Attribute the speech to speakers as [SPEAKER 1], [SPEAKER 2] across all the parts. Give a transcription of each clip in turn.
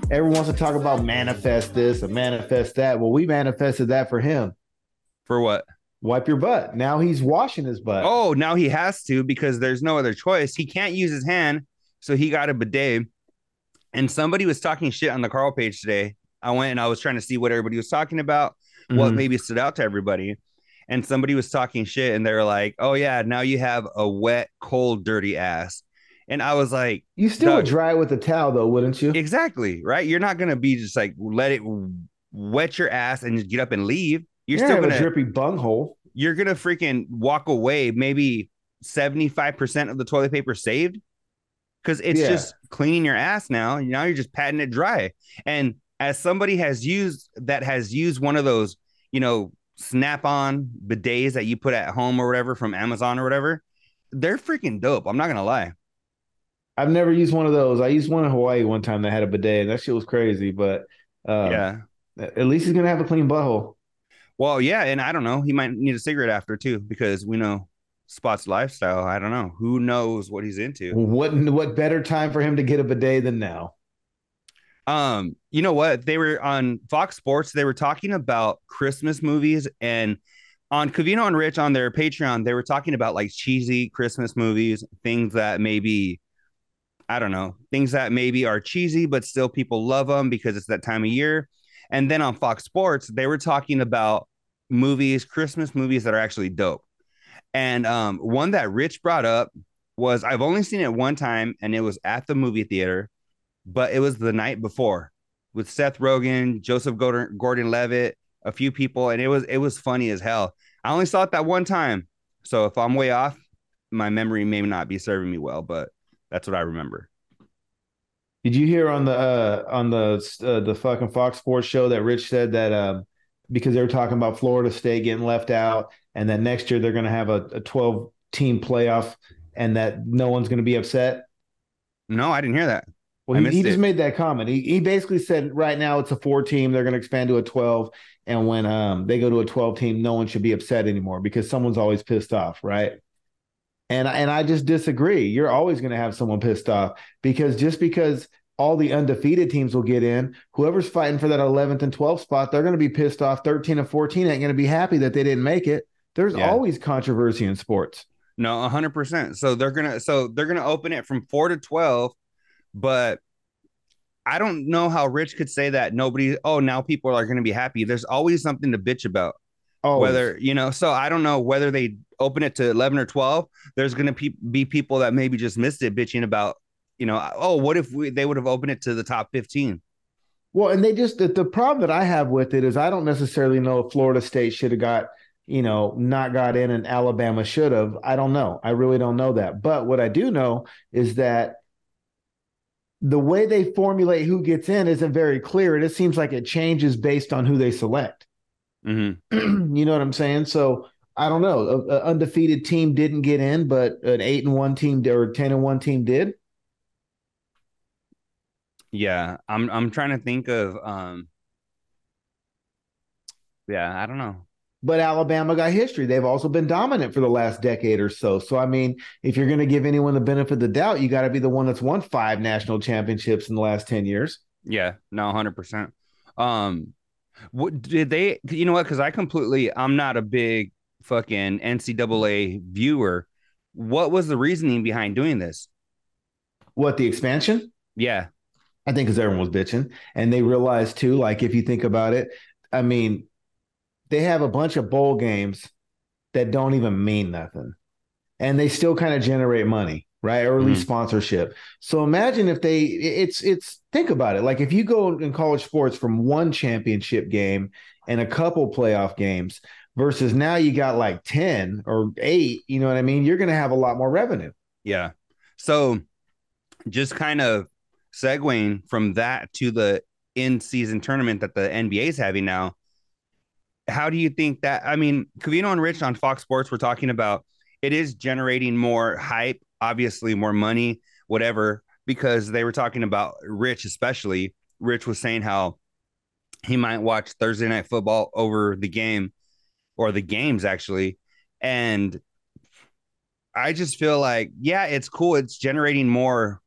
[SPEAKER 1] Everyone wants to talk about manifest this and manifest that. Well, we manifested that for him.
[SPEAKER 2] For what?
[SPEAKER 1] Wipe your butt. Now he's washing his butt.
[SPEAKER 2] Oh, now he has to because there's no other choice. He can't use his hand, so he got a bidet. And somebody was talking shit on the Carl page today. I went and I was trying to see what everybody was talking about, what
[SPEAKER 1] Mm-hmm.
[SPEAKER 2] maybe stood out to everybody. And somebody was talking shit and they were like, oh, yeah, now you have a wet, cold, dirty ass. And I was like,
[SPEAKER 1] You still would
[SPEAKER 2] Doug,
[SPEAKER 1] dry it with a towel, though, wouldn't you?
[SPEAKER 2] exactly, right? You're not going to be just like, let it wet your ass and just get up and leave. You're
[SPEAKER 1] Yeah,
[SPEAKER 2] still
[SPEAKER 1] have
[SPEAKER 2] going
[SPEAKER 1] a
[SPEAKER 2] to,
[SPEAKER 1] drippy bunghole.
[SPEAKER 2] you're going to freaking walk away, maybe 75% of the toilet paper saved because it's
[SPEAKER 1] Yeah.
[SPEAKER 2] just cleaning your ass now. Now you're just patting it dry. And as somebody has used one of those, snap on bidets that you put at home or whatever from Amazon or whatever, they're freaking dope. I'm not going to lie.
[SPEAKER 1] I've never used one of those. I used one in Hawaii one time that had a bidet, and that shit was crazy. But um,
[SPEAKER 2] Yeah.
[SPEAKER 1] at least he's gonna have a clean butthole.
[SPEAKER 2] Well, yeah. And I don't know. He might need a cigarette after too, because we know Spot's lifestyle. I don't know. Who knows what he's into?
[SPEAKER 1] What better time for him to get a bidet than now?
[SPEAKER 2] You know what? They were on Fox Sports, they were talking about Christmas movies, and on Cavino and Rich on their Patreon, they were talking about like cheesy Christmas movies, things that maybe, I don't know, things that maybe are cheesy, but still people love them because it's that time of year. And then on Fox Sports, they were talking about movies, Christmas movies that are actually dope. And one that Rich brought up was I've only seen it one time, and it was at the movie theater, but it was the night before with Seth Rogen, Joseph Gordon-Levitt, a few people, and it was funny as hell. I only saw it that one time, so if I'm way off, my memory may not be serving me well, but that's what I remember.
[SPEAKER 1] Did you hear on the fucking Fox Sports show that Rich said that because they were talking about Florida State getting left out, and that next year they're going to have a 12 team playoff, and that no one's going to be upset?
[SPEAKER 2] No, I didn't hear that.
[SPEAKER 1] Well,
[SPEAKER 2] I
[SPEAKER 1] he
[SPEAKER 2] missed
[SPEAKER 1] just
[SPEAKER 2] it.
[SPEAKER 1] made that comment. He basically said right now it's a four team. They're going to expand to a 12. And when they go to a 12 team, no one should be upset anymore because someone's always pissed off, right? And I just disagree. You're always going to have someone pissed off because just because all the undefeated teams will get in, whoever's fighting for that 11th and 12th spot, they're going to be pissed off. 13 and 14 ain't going to be happy that they didn't make it. There's
[SPEAKER 2] Yeah.
[SPEAKER 1] always controversy in sports.
[SPEAKER 2] No, 100%. So they're gonna open it from 4 to 12, but I don't know how Rich could say that nobody. Oh, now people are gonna be happy. There's always something to bitch about.
[SPEAKER 1] Always.
[SPEAKER 2] So I don't know whether they open it to 11 or 12. There's going to be people that maybe just missed it bitching about, oh, what if they would have opened it to the top 15?
[SPEAKER 1] Well, and they just the problem that I have with it is I don't necessarily know if Florida State should have got, not got in and Alabama should have. I don't know. I really don't know that. But what I do know is that the way they formulate who gets in isn't very clear. It seems like it changes based on who they select.
[SPEAKER 2] Mm-hmm.
[SPEAKER 1] You know what I'm saying? So I don't know. An undefeated team didn't get in, but an 8-1 team or 10-1 team did.
[SPEAKER 2] Yeah. I'm trying to think of, yeah, I don't know.
[SPEAKER 1] But Alabama got history. They've also been dominant for the last decade or so. So, I mean, if you're going to give anyone the benefit of the doubt, you got to be the one that's won 5 national championships in the last 10 years.
[SPEAKER 2] Yeah, no, 100%. Um, what did they, you know what? Cause I'm not a big fucking NCAA viewer. What was the reasoning behind doing this?
[SPEAKER 1] What, the expansion?
[SPEAKER 2] Yeah.
[SPEAKER 1] I think because everyone was bitching. And they realized, too, like, if you think about it, I mean, they have a bunch of bowl games that don't even mean nothing. And they still kind of generate money, right? Or at least
[SPEAKER 2] Mm-hmm.
[SPEAKER 1] sponsorship. So imagine if it's think about it. Like if you go in college sports from one championship game and a couple playoff games versus now you got like 10 or 8, you know what I mean? You're going to have a lot more revenue.
[SPEAKER 2] Yeah. So just kind of segueing from that to the in season tournament that the NBA is having now, how do you think that? I mean, Cavino and Rich on Fox Sports were talking about it is generating more hype, obviously more money, whatever, because they were talking about Rich, especially. Rich was saying how he might watch Thursday night football over the game or the games actually. And I just feel like, yeah, it's cool. It's generating more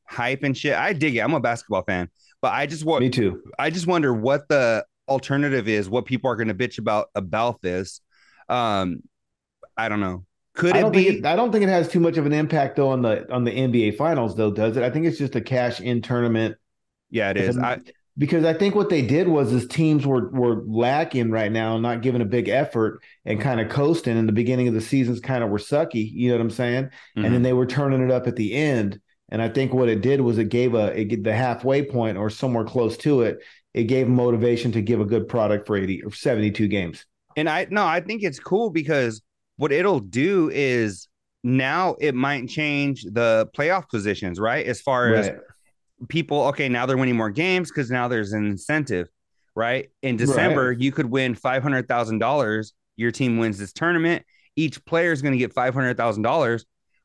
[SPEAKER 2] hype and shit. I dig it. I'm a basketball fan, but
[SPEAKER 1] Me too.
[SPEAKER 2] I just wonder what the alternative is. What people are going to bitch about this. Um, I don't know. Could it be?
[SPEAKER 1] I don't think it has too much of an impact though on the NBA finals though, does it? I think it's just a cash in tournament.
[SPEAKER 2] Yeah, it is.
[SPEAKER 1] Because I think what they did was teams were lacking right now, not giving a big effort and kind of coasting. In the beginning of the seasons, kind of were sucky. You know what I'm saying? And then they were turning it up at the end. And I think what it did was it gave the halfway point or somewhere close to it. It gave motivation to give a good product for 80 or 72 games.
[SPEAKER 2] And I think it's cool because what it'll do is now it might change the playoff positions, right? As far as people, okay, now they're winning more games because now there's an incentive, right? In December, you could win $500,000. Your team wins this tournament. Each player is going to get $500,000.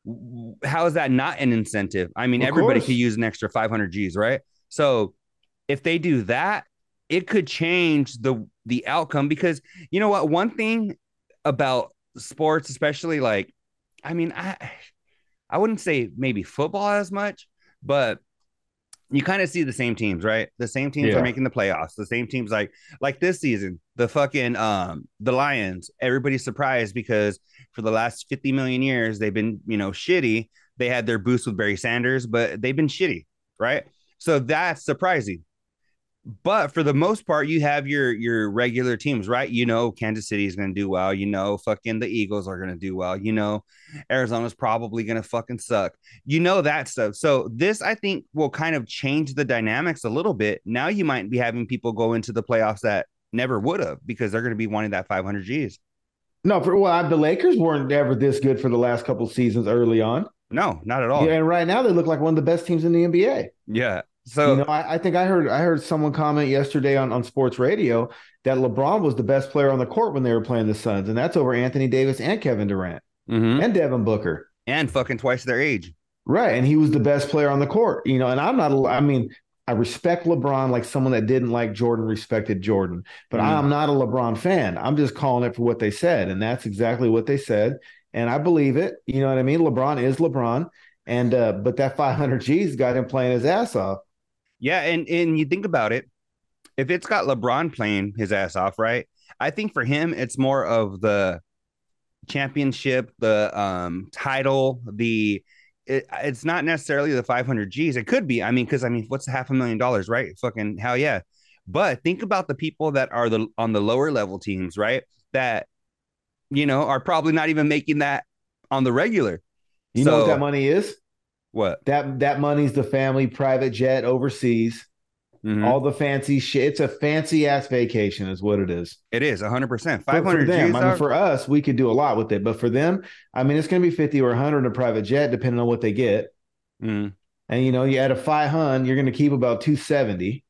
[SPEAKER 2] How is that not an incentive? I mean, everybody could use an extra 500 G's, right? So if they do that, it could change the outcome because you know what? One thing about sports, especially like, I mean, I wouldn't say maybe football as much, but you kind of see the same teams, right? The same teams are making the playoffs. The same teams like this season, the fucking the Lions. Everybody's surprised because for the last 50 million years they've been, shitty. They had their boost with Barry Sanders, but they've been shitty, right? So that's surprising. But for the most part, you have your regular teams, right? Kansas City is going to do well. Fucking the Eagles are going to do well. Arizona's probably going to fucking suck. That stuff. So this, I think, will kind of change the dynamics a little bit. Now you might be having people go into the playoffs that never would have because they're going to be wanting that 500 Gs.
[SPEAKER 1] No, the Lakers weren't ever this good for the last couple of seasons early on.
[SPEAKER 2] No, not at all.
[SPEAKER 1] Yeah, and right now they look like one of the best teams in the NBA.
[SPEAKER 2] Yeah. So
[SPEAKER 1] I think I heard someone comment yesterday on sports radio that LeBron was the best player on the court when they were playing the Suns, and that's over Anthony Davis and Kevin Durant and Devin Booker
[SPEAKER 2] and fucking twice their age.
[SPEAKER 1] Right, and he was the best player on the court. And I respect LeBron like someone that didn't like Jordan respected Jordan, but I'm not a LeBron fan. I'm just calling it for what they said, and that's exactly what they said, and I believe it. You know what I mean? LeBron is LeBron, and but that 500 G's got him playing his ass off.
[SPEAKER 2] Yeah, and you think about it, if it's got LeBron playing his ass off, right? I think for him, it's more of the championship, the title, it's not necessarily the 500 G's. It could be. Because what's $500,000, right? Fucking hell yeah. But think about the people that are on the lower level teams, right? That, are probably not even making that on the regular.
[SPEAKER 1] You know what that money is?
[SPEAKER 2] What?
[SPEAKER 1] That money's the family private jet overseas. All the fancy shit. It's a fancy ass vacation is what it is.
[SPEAKER 2] It is 100%. 500
[SPEAKER 1] for them. For us, we could do a lot with it. But for them, it's going to be 50 or 100 in a private jet, depending on what they get. And, you add a 500, you're going to keep about 270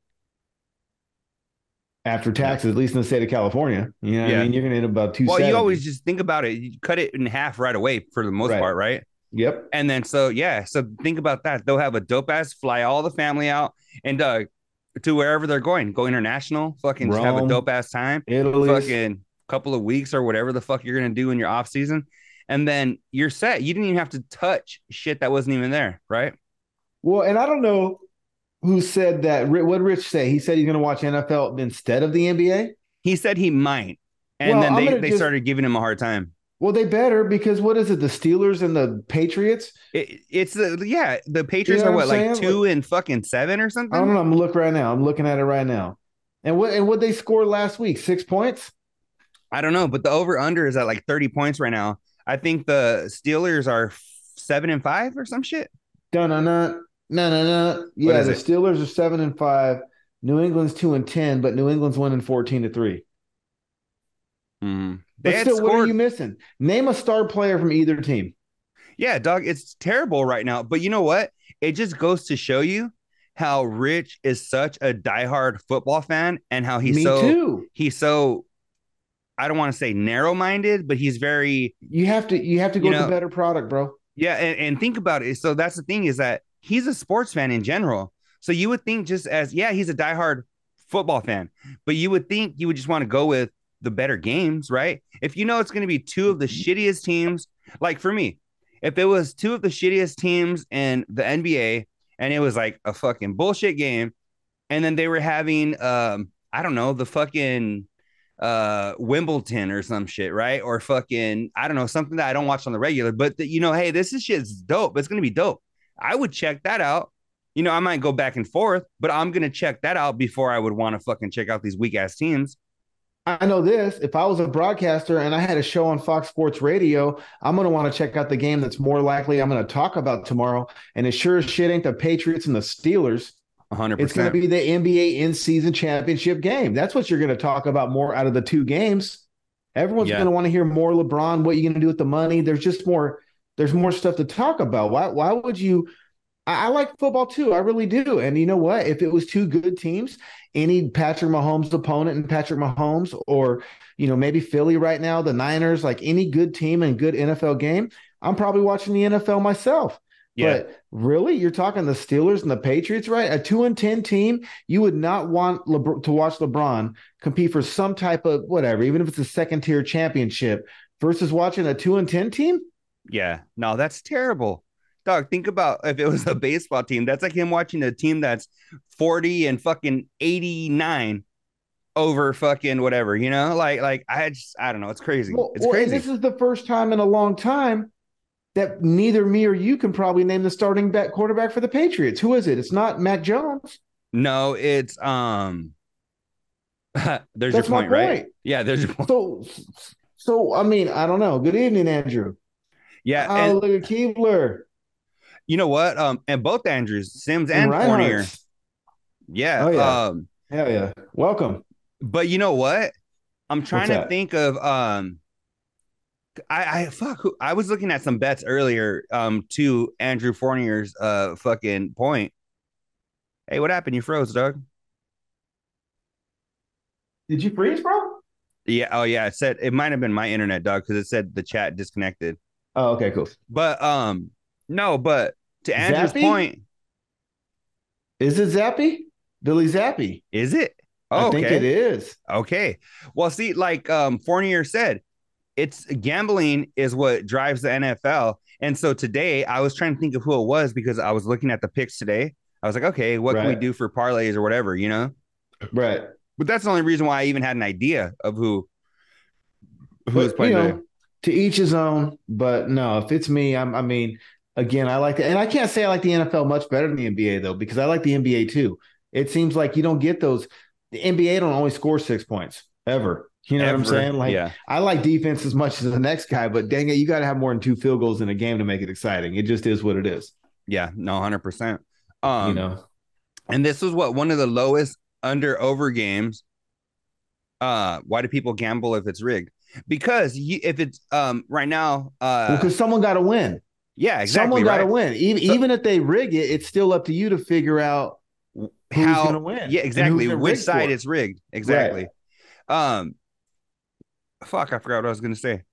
[SPEAKER 1] after taxes, at least in the state of California. You're going to end up about 270.
[SPEAKER 2] Well, you always just think about it. You cut it in half right away for the most part, right?
[SPEAKER 1] Yep.
[SPEAKER 2] And then, so think about that. They'll have a dope ass fly all the family out and to wherever they're going international, fucking Rome, just have a dope ass time.
[SPEAKER 1] Italy,
[SPEAKER 2] fucking couple of weeks or whatever the fuck you're going to do in your off season. And then you're set. You didn't even have to touch shit that wasn't even there. Right.
[SPEAKER 1] Well, and I don't know who said that. What did Rich say? He said he's going to watch NFL instead of the NBA.
[SPEAKER 2] He said he might. And then they started giving him a hard time.
[SPEAKER 1] Well, they better because what is it? The Steelers and the Patriots?
[SPEAKER 2] It's the Patriots are what, like 2-7 or something?
[SPEAKER 1] I don't know. I'm looking at it right now. And what they scored last week? 6 points?
[SPEAKER 2] I don't know, but the over under is at like 30 points right now. I think the Steelers are 7-5 or some shit.
[SPEAKER 1] No. Yeah, the Steelers are 7-5. New England's 2-10, but New England's winning 14-3. But still, what are you missing? Name a star player from either team.
[SPEAKER 2] Yeah, dog, it's terrible right now. But you know what? It just goes to show you how Rich is such a diehard football fan and how he's so I don't want to say narrow-minded, but he's very
[SPEAKER 1] you have to go with the better product, bro.
[SPEAKER 2] Yeah, and think about it. So that's the thing is that he's a sports fan in general. So you would think just as he's a diehard football fan, but you would think you would just want to go with the better games, right? If it's going to be two of the shittiest teams, like for me, if it was two of the shittiest teams in the NBA and it was like a fucking bullshit game. And then they were having I don't know, the fucking Wimbledon or some shit, right? Or fucking I don't know, something that I don't watch on the regular, but you know, hey, this is shit's dope. It's gonna be dope. I would check that out. You know, I might go back and forth, but I'm gonna check that out before I would want to fucking check out these weak ass teams.
[SPEAKER 1] I know this. If I was a broadcaster and I had a show on Fox Sports Radio, I'm going to want to check out the game that's more likely I'm going to talk about tomorrow. And it sure as shit ain't the Patriots and the Steelers.
[SPEAKER 2] 100%.
[SPEAKER 1] It's going to be the NBA in-season championship game. That's what you're going to talk about more out of the two games. Everyone's going to want to hear more LeBron, what you're going to do with the money. There's more stuff to talk about. Why would you? I like football too. I really do. And you know what? If it was two good teams, any Patrick Mahomes opponent and Patrick Mahomes, or, you know, maybe Philly right now, the Niners, like any good team and good NFL game, I'm probably watching the NFL myself. Yeah. But really, you're talking the Steelers and the Patriots, right? A 2-10 team, you would not want to watch LeBron compete for some type of whatever, even if it's a second-tier championship, versus watching a 2-10 team.
[SPEAKER 2] Yeah, no, that's terrible. Dog, think about if it was a baseball team. That's like him watching a team that's 40 and fucking 89 over fucking whatever, you know? Like I don't know. It's crazy. It's crazy.
[SPEAKER 1] This is the first time in a long time that neither me or you can probably name the starting quarterback for the Patriots. Who is it? It's not Mac Jones.
[SPEAKER 2] No, it's there's
[SPEAKER 1] That's
[SPEAKER 2] your point, right?
[SPEAKER 1] Yeah,
[SPEAKER 2] there's your
[SPEAKER 1] point. So I mean, I don't know. Good evening, Andrew.
[SPEAKER 2] Yeah.
[SPEAKER 1] Oh, look at Keebler.
[SPEAKER 2] You know what? And both Andrews, Sims and Fournier. Yeah.
[SPEAKER 1] Oh, yeah. Hell yeah. Welcome.
[SPEAKER 2] But you know what? I'm trying to think of I was looking at some bets earlier to Andrew Fournier's fucking point. Hey, what happened? You froze, Doug.
[SPEAKER 1] Did you freeze, bro?
[SPEAKER 2] Yeah. Oh yeah. It said it might have been my internet, Doug, because it said the chat disconnected.
[SPEAKER 1] Oh, okay, cool.
[SPEAKER 2] But no, but to Andrew's point.
[SPEAKER 1] Is it Zappy? Billy Zappy.
[SPEAKER 2] Is it?
[SPEAKER 1] Oh, I think it is.
[SPEAKER 2] Okay. Well, see, like Fournier said, it's gambling is what drives the NFL. And so today I was trying to think of who it was because I was looking at the picks today. I was like, okay, what can we do for parlays or whatever, you know?
[SPEAKER 1] Right.
[SPEAKER 2] But that's the only reason why I even had an idea of who's playing today.
[SPEAKER 1] To each his own. But no, if it's me, I mean, again, I like it. And I can't say I like the NFL much better than the NBA, though, because I like the NBA too. It seems like you don't get those. The NBA don't always score 6 points ever. You know what I'm saying? Like, yeah. I like defense as much as the next guy, but dang it, you got to have more than 2 field goals in a game to make it exciting. It just is what it is.
[SPEAKER 2] Yeah, no, 100%.
[SPEAKER 1] You know,
[SPEAKER 2] and this was one of the lowest under/over games. Why do people gamble if it's rigged? Because if it's right now,
[SPEAKER 1] because someone got to win.
[SPEAKER 2] Yeah, exactly.
[SPEAKER 1] Someone got to win. Even if they rig it, it's still up to you to figure out who's going to win.
[SPEAKER 2] Yeah, exactly. Which side it's rigged. Exactly. Right. Fuck, I forgot what I was going to say.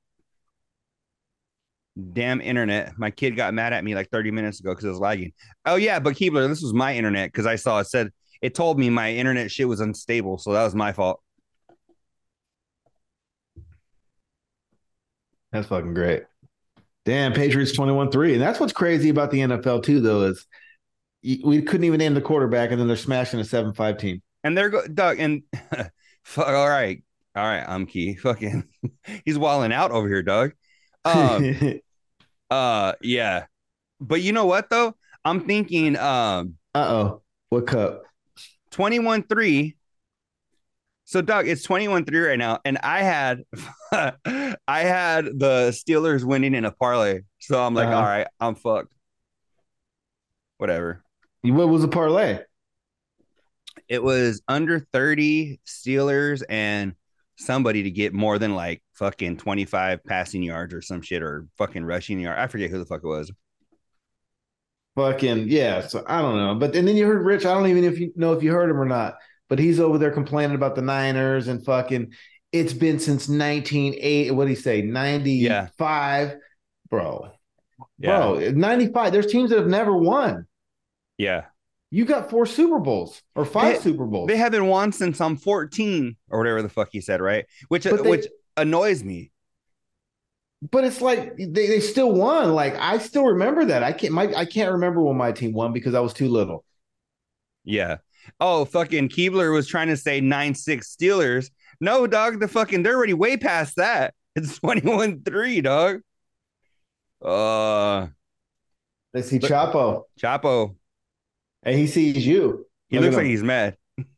[SPEAKER 2] Damn internet. My kid got mad at me like 30 minutes ago because it was lagging. Oh, yeah, but Keebler, this was my internet because I saw it told me my internet shit was unstable. So that was my fault.
[SPEAKER 1] That's fucking great. Damn, Patriots 21-3. And that's what's crazy about the NFL, too, though, is we couldn't even name the quarterback, and then they're smashing a 7-5 team.
[SPEAKER 2] And they're Doug, and all right, I'm Key. Fucking, he's wilding out over here, Doug. Yeah. But you know what, though? I'm thinking,
[SPEAKER 1] what cup?
[SPEAKER 2] 21-3. So, Doug, it's 21-3 right now, and I had the Steelers winning in a parlay. So I'm like, all right, I'm fucked. Whatever.
[SPEAKER 1] What was the parlay?
[SPEAKER 2] It was under 30 Steelers and somebody to get more than like fucking 25 passing yards or some shit, or fucking rushing yard. I forget who the fuck it was.
[SPEAKER 1] Fucking yeah. So I don't know. But and then you heard Rich. I don't even know if you heard him or not. But he's over there complaining about the Niners and fucking. It's been since 1980. What did he say? 95, yeah. Bro. Yeah. Bro, 95. There's teams that have never won.
[SPEAKER 2] Yeah.
[SPEAKER 1] You got 4 Super Bowls or 5 Super Bowls.
[SPEAKER 2] They haven't won since I'm 14 or whatever the fuck he said, right? Which annoys me.
[SPEAKER 1] but it's like they still won. Like I still remember that. I can't remember when my team won because I was too little.
[SPEAKER 2] Yeah. Oh, fucking Keebler was trying to say 9-6 Steelers. No, dog, they're already way past that. It's 21-3, dog. Uh
[SPEAKER 1] Let's see
[SPEAKER 2] look,
[SPEAKER 1] Chapo.
[SPEAKER 2] Chapo.
[SPEAKER 1] And he sees you.
[SPEAKER 2] He
[SPEAKER 1] Look
[SPEAKER 2] looks
[SPEAKER 1] at
[SPEAKER 2] like
[SPEAKER 1] him.
[SPEAKER 2] he's mad.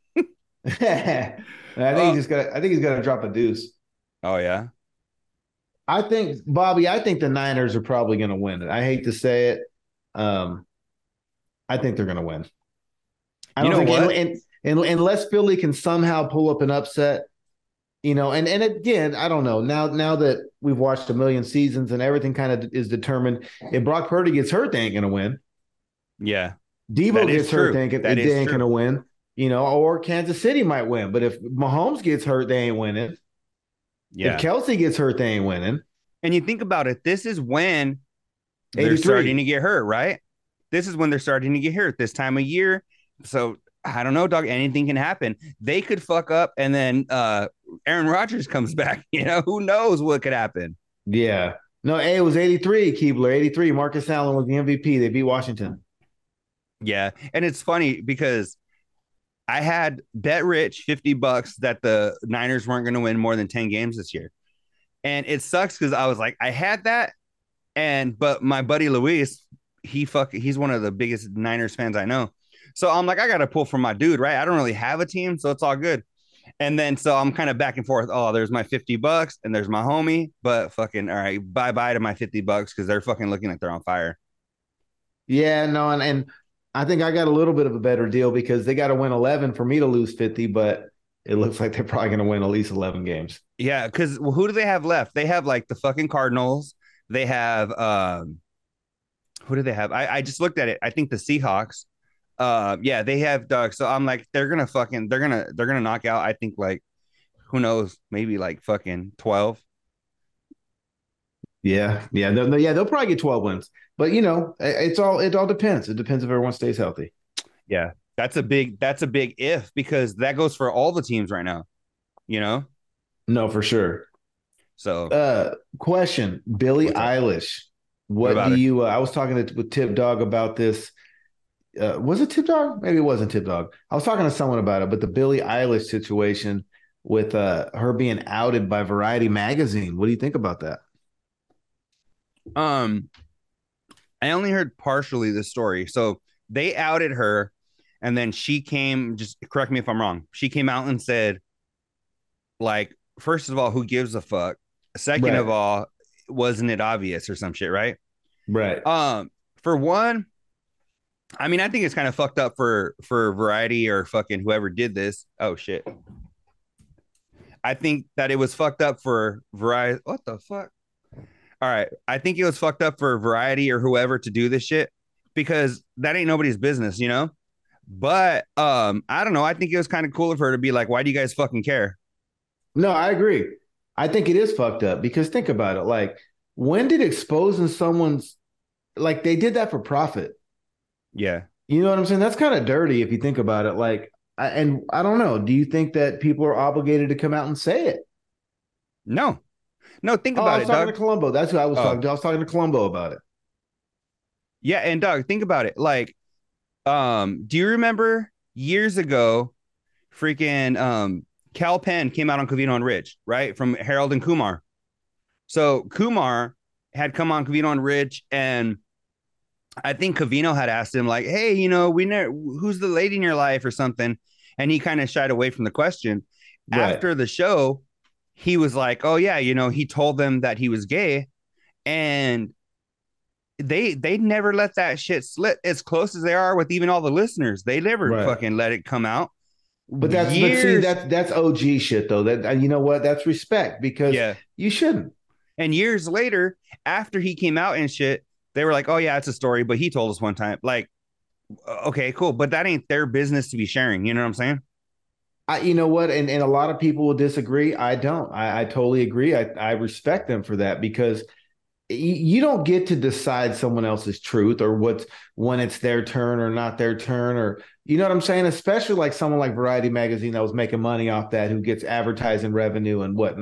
[SPEAKER 1] I think he's gonna drop a deuce.
[SPEAKER 2] Oh yeah.
[SPEAKER 1] I think Bobby, I think the Niners are probably gonna win it. I hate to say it. Um, I think they're gonna win. I
[SPEAKER 2] You
[SPEAKER 1] don't
[SPEAKER 2] know
[SPEAKER 1] think
[SPEAKER 2] what?
[SPEAKER 1] unless Philly can somehow pull up an upset, and again, I don't know. Now that we've watched a million seasons and everything kind of is determined, if Brock Purdy gets hurt, they ain't gonna win.
[SPEAKER 2] Yeah,
[SPEAKER 1] Debo
[SPEAKER 2] that is
[SPEAKER 1] gets hurt,
[SPEAKER 2] true.
[SPEAKER 1] they
[SPEAKER 2] That is
[SPEAKER 1] ain't
[SPEAKER 2] true.
[SPEAKER 1] gonna win. Or Kansas City might win. But if Mahomes gets hurt, they ain't winning. If
[SPEAKER 2] Yeah.
[SPEAKER 1] Kelsey gets hurt, they ain't winning.
[SPEAKER 2] And you think about it, this is when they're starting
[SPEAKER 1] 83.
[SPEAKER 2] to get hurt, right? This is when they're starting to get hurt this time of year. So I don't know, dog. Anything can happen. They could fuck up, and then Aaron Rodgers comes back. Who knows what could happen?
[SPEAKER 1] Yeah. No, it was 83, Keebler, 83. Marcus Allen was the MVP. They beat Washington.
[SPEAKER 2] Yeah, and it's funny because I had bet Rich $50 that the Niners weren't going to win more than 10 games this year, and it sucks because I was like, I had that, but my buddy Luis, he's one of the biggest Niners fans I know. So I'm like, I got to pull from my dude, right? I don't really have a team, so it's all good. And then so I'm kind of back and forth. Oh, there's my $50 and there's my homie, but fucking all right, bye bye to my $50 because they're fucking looking like they're on fire.
[SPEAKER 1] Yeah, no, and I think I got a little bit of a better deal because they got to win 11 for me to lose 50, but it looks like they're probably going to win at least 11 games.
[SPEAKER 2] Yeah, because who do they have left? They have like the fucking Cardinals. They have who do they have? I just looked at it. I think the Seahawks. Yeah, they have Doug. So I'm like, they're gonna knock out. I think like who knows, maybe like fucking 12.
[SPEAKER 1] They'll probably get 12 wins. But it all depends. It depends if everyone stays healthy.
[SPEAKER 2] Yeah, that's a big if because that goes for all the teams right now. You know,
[SPEAKER 1] No, for sure.
[SPEAKER 2] so
[SPEAKER 1] Question, Billie
[SPEAKER 2] what's up?
[SPEAKER 1] Eilish.
[SPEAKER 2] What
[SPEAKER 1] What do
[SPEAKER 2] about her?
[SPEAKER 1] you I was talking with Tip Dog about this. Was it Tip Dog? Maybe it wasn't Tip Dog. I was talking to someone about it, but the Billie Eilish situation with her being outed by Variety magazine. What do you think about that?
[SPEAKER 2] Um, I only heard partially the story. So they outed her, and then she came. Just correct me if I'm wrong. She came out and said, like, first of all, who gives a fuck? Second of
[SPEAKER 1] Right.
[SPEAKER 2] all, wasn't it obvious or some shit, right?
[SPEAKER 1] Right.
[SPEAKER 2] For one, I mean, I think it's kind of fucked up for Variety or fucking whoever did this. Oh shit. I think that it was fucked up for Variety. What the fuck? All right. I think it was fucked up for Variety or whoever to do this shit because that ain't nobody's business. But I don't know. I think it was kind of cool of her to be like, why do you guys fucking care?
[SPEAKER 1] No, I agree. I think it is fucked up because think about it. Like, when did exposing someone's like they did that for profit?
[SPEAKER 2] Yeah.
[SPEAKER 1] You know what I'm saying? That's kind of dirty if you think about it. Like, and I don't know. Do you think that people are obligated to come out and say it?
[SPEAKER 2] No. No, think
[SPEAKER 1] Oh, I
[SPEAKER 2] about
[SPEAKER 1] was
[SPEAKER 2] it,
[SPEAKER 1] talking to
[SPEAKER 2] Doug.
[SPEAKER 1] Columbo. That's who I was
[SPEAKER 2] Oh,
[SPEAKER 1] talking to. I was talking to Columbo about it.
[SPEAKER 2] yeah, and Doug, think about it. Like, do you remember years ago, freaking Cal Penn came out on Covino and Rich, right? From Harold and Kumar. So Kumar had come on Covino and Rich, and I think Covino had asked him, like, hey, we know who's the lady in your life or something. And he kind of shied away from the question.
[SPEAKER 1] Right.
[SPEAKER 2] After the show, he was like, oh yeah, he told them that he was gay. And they never let that shit slip as close as they are with even all the listeners. They never
[SPEAKER 1] Right.
[SPEAKER 2] fucking let it come out.
[SPEAKER 1] But see,
[SPEAKER 2] Years,
[SPEAKER 1] that's OG shit though. That you know what? That's respect because
[SPEAKER 2] yeah.
[SPEAKER 1] you shouldn't.
[SPEAKER 2] And years later, after he came out and shit, they were like, "Oh yeah, it's a story," but he told us one time. Like, okay, cool, but that ain't their business to be sharing. You know what I'm saying?
[SPEAKER 1] You know what? And a lot of people will disagree. I don't. I totally agree. I respect them for that because you don't get to decide someone else's truth or what's when it's their turn or not their turn or you know what I'm saying? Especially like someone like Variety Magazine that was making money off that who gets advertising revenue and whatnot.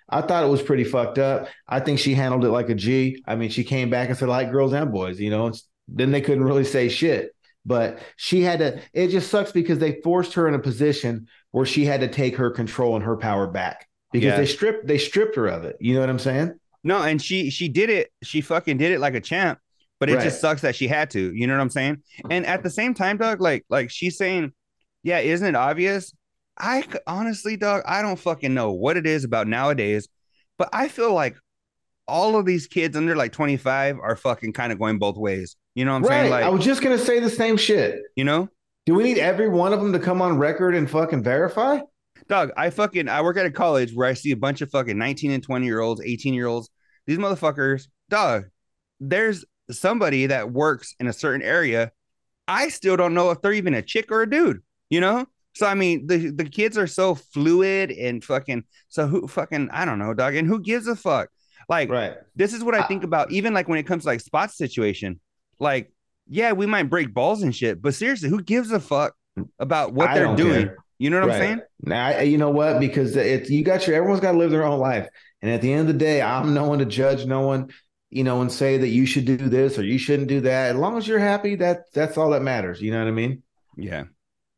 [SPEAKER 1] I thought it was pretty fucked up. I think she handled it like a G. I mean, she came back and said, I like girls and boys, you know, then they couldn't really say shit. But she had to, it just sucks because they forced her in a position where she had to take her control and her power back because
[SPEAKER 2] Yeah.
[SPEAKER 1] they stripped her of it. You know what I'm saying?
[SPEAKER 2] No, and she did it. She fucking did it like a champ. But it just
[SPEAKER 1] Right.
[SPEAKER 2] sucks that she had to. You know what I'm saying? And at the same time, Doug, like she's saying, yeah, isn't it obvious? Honestly, Doug, I don't fucking know what it is about nowadays, but I feel like all of these kids under like 25 are fucking kind of going both ways. You know what I'm saying?
[SPEAKER 1] Right. I
[SPEAKER 2] Like,
[SPEAKER 1] was just gonna say the same shit.
[SPEAKER 2] you know,
[SPEAKER 1] Do we need every one of them to come on record and fucking verify?
[SPEAKER 2] Doug, I work at a college where I see a bunch of fucking 19 and 20-year-olds, 18-year-olds. These motherfuckers, Doug, there's somebody that works in a certain area. I still don't know if they're even a chick or a dude, you know? So I mean, the kids are so fluid and fucking so who fucking I don't know, dog. And who gives a fuck? Like,
[SPEAKER 1] Right.
[SPEAKER 2] this is what I
[SPEAKER 1] I,
[SPEAKER 2] think about, even like when it comes to like spots situation. Like, yeah, we might break balls and shit, but seriously, who gives a fuck about what
[SPEAKER 1] I
[SPEAKER 2] they're
[SPEAKER 1] don't
[SPEAKER 2] doing?
[SPEAKER 1] care.
[SPEAKER 2] You know what I'm
[SPEAKER 1] Right.
[SPEAKER 2] saying?
[SPEAKER 1] Now, you know what? Because it's you got your everyone's got to live their own life. And at the end of the day, I'm no one to judge no one, you know, and say that you should do this or you shouldn't do that. As long as you're happy, that's all that matters. You know what I mean?
[SPEAKER 2] Yeah.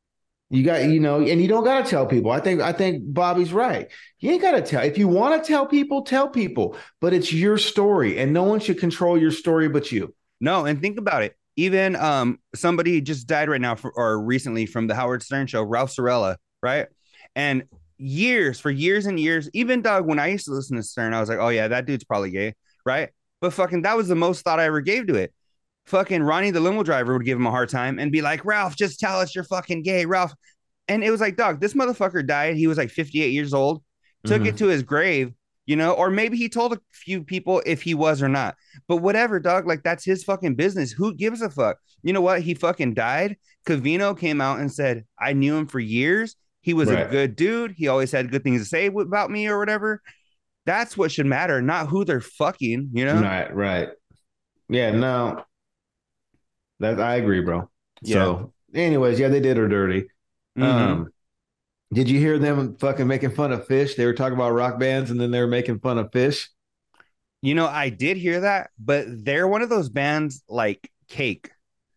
[SPEAKER 1] You got, you know, and you don't got to tell people. I think Bobby's right. You ain't got to tell. If you want to tell people, but it's your story and no one should control your story but you.
[SPEAKER 2] No, and think about it. Even somebody just died right now or recently from the Howard Stern show, Ralph Sorella, right? And for years and years, even Doug, when I used to listen to Stern, I was like, oh yeah, that dude's probably gay, right? But fucking that was the most thought I ever gave to it. Fucking Ronnie the limo driver would give him a hard time and be like, Ralph, just tell us you're fucking gay, Ralph. And it was like, dog, this motherfucker died. He was like 58 years old, took it
[SPEAKER 1] Mm-hmm.
[SPEAKER 2] to his grave, you know, or maybe he told a few people if he was or not. But whatever, dog, like that's his fucking business. Who gives a fuck? You know what? He fucking died. Cavino came out and said, I knew him for years. He was a
[SPEAKER 1] Right.
[SPEAKER 2] good dude. He always had good things to say about me or whatever. That's what should matter, not who they're fucking, you know?
[SPEAKER 1] Right. Right. Yeah. No, that I agree, bro.
[SPEAKER 2] Yeah.
[SPEAKER 1] So, anyways, yeah, they did her dirty.
[SPEAKER 2] Mm-hmm.
[SPEAKER 1] Um, did you hear them fucking making fun of Fish? They were talking about rock bands and then they were making fun of Fish.
[SPEAKER 2] You know, I did hear that, but they're one of those bands like Cake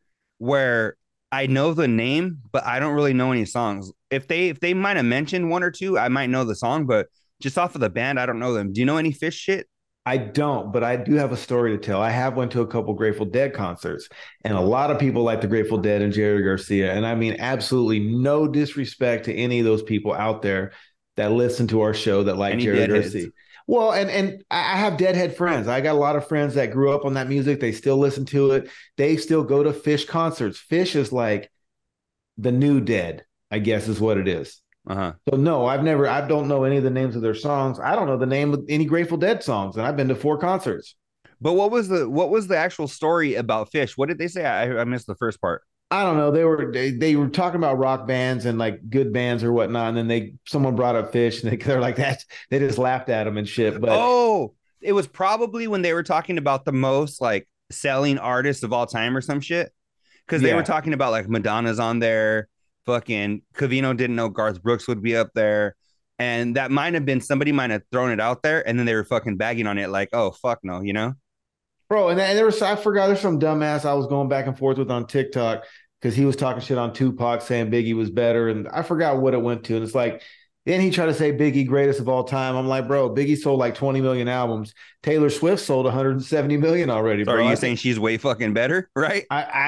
[SPEAKER 2] where I know the name, but I don't really know any songs. If they might have mentioned one or two, I might know the song, but just off of the band, I don't know them. Do you know any Fish shit?
[SPEAKER 1] I don't, but I do have a story to tell. I have went to a couple Grateful Dead concerts, and a lot of people like the Grateful Dead and Jerry Garcia. And I mean, absolutely no disrespect to any of those people out there that listen to our show that like
[SPEAKER 2] Any
[SPEAKER 1] Jerry
[SPEAKER 2] deadheads?
[SPEAKER 1] Garcia. Well, and I have Deadhead friends. I got a lot of friends that grew up on that music. They still listen to it. They still go to Fish concerts. Fish is like the new Dead, I guess is what it is.
[SPEAKER 2] Uh-huh.
[SPEAKER 1] So no, I don't know any of the names of their songs. I don't know the name of any Grateful Dead songs, and I've been to 4 concerts.
[SPEAKER 2] But what was the actual story about Fish? What did they say? I missed the first part.
[SPEAKER 1] I don't know. They were talking about rock bands and like good bands or whatnot, and then someone brought up Fish, and they're like that. They just laughed at them and shit. But
[SPEAKER 2] Oh, it was probably when they were talking about the most like selling artists of all time or some shit. Because they were
[SPEAKER 1] yeah,
[SPEAKER 2] talking about like Madonna's on there. Fucking Cavino didn't know Garth Brooks would be up there. And that might have been somebody might have thrown it out there and then they were fucking bagging on it like, oh, fuck no, you know?
[SPEAKER 1] bro. And there was I forgot there's some dumbass I was going back and forth with on TikTok because he was talking shit on Tupac saying Biggie was better, and I forgot what it went to. And it's like then he tried to say Biggie greatest of all time. I'm like, bro, Biggie sold like 20 million albums. Taylor Swift sold 170 million already,
[SPEAKER 2] So are
[SPEAKER 1] bro.
[SPEAKER 2] you saying she's way fucking better? Right?